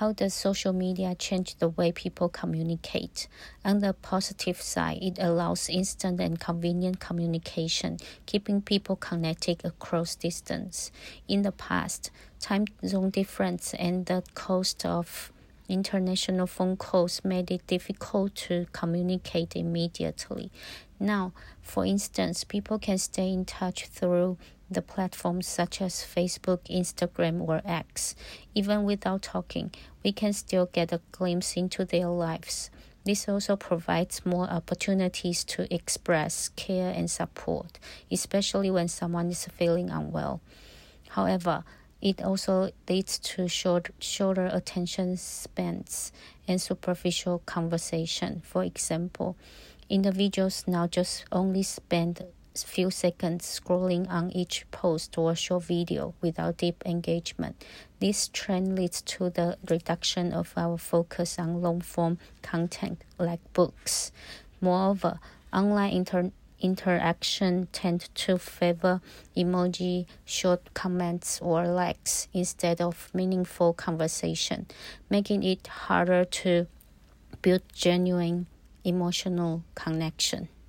How does social media change the way people communicate? On the positive side, it allows instant and convenient communication, keeping people connected across distance. In the past, time zone difference and the cost of international phone calls made it difficult to communicate immediately. Now, for instance, people can stay in touch through the platforms such as Facebook, Instagram, or X. Even without talking, we can still get a glimpse into their lives. This also provides more opportunities to express care and support, especially when someone is feeling unwell. However, it also leads to shorter attention spans and superficial conversation. For example, individuals now just only spend few seconds scrolling on each post or short video without deep engagement. This trend leads to the reduction of our focus on long-form content like books. Moreover, online interaction tend to favor emoji, short comments, or likes instead of meaningful conversation, making it harder to build genuine emotional connection.